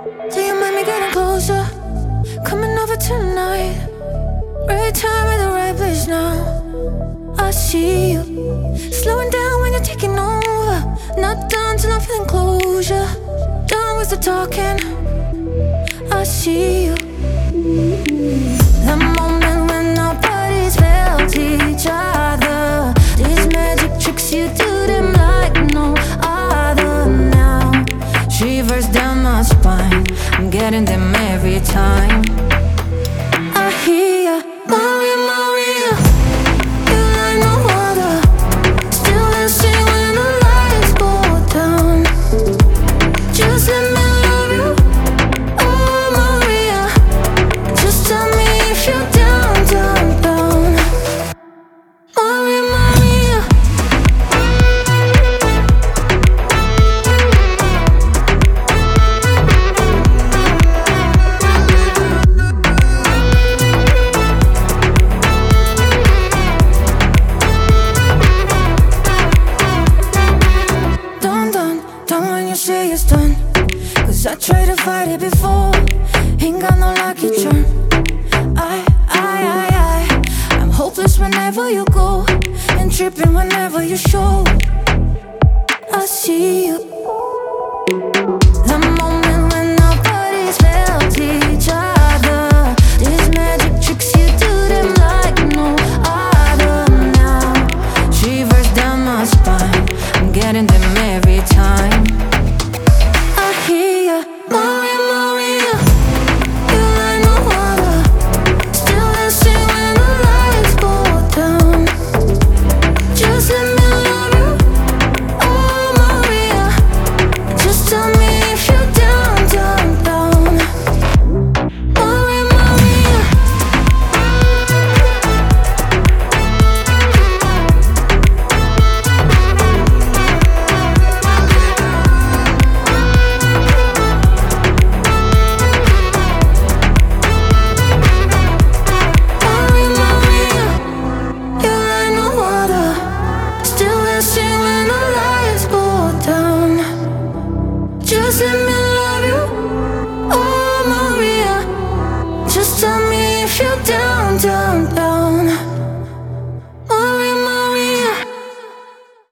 Do you mind me getting closer? Coming over tonight. Right time at the right place now. I see you slowing down when you're taking over. Not done till I'm feeling closure. Done with the talking. I see you. The moment when our bodies felt each other. These magic tricks, you do them like no other now. Shivers down my spine, I'm getting them every time. I hear ya, Maria, Maria. You like no other. Still dancing when the lights go down. Just let me love you, oh Maria. Just tell me if you're down, down, down. Maria, Maria. Done when you say it's done. Cause I tried to fight it before. Ain't got no lucky charm. I'm hopeless whenever you go, and tripping whenever you show. I see you. The moment when our bodies felt each other. These magic tricks, you do them like no other now. Shivers down my spine, I'm getting them every time. I hear ya, Maria, Maria. You like no other. Still dancing when the lights go down. Just let me love you, oh Maria. Just tell me if you're down, down, down. Maria, Maria. Maria, Maria. You like no other. Still dancing when the lights go down. Just let me love you,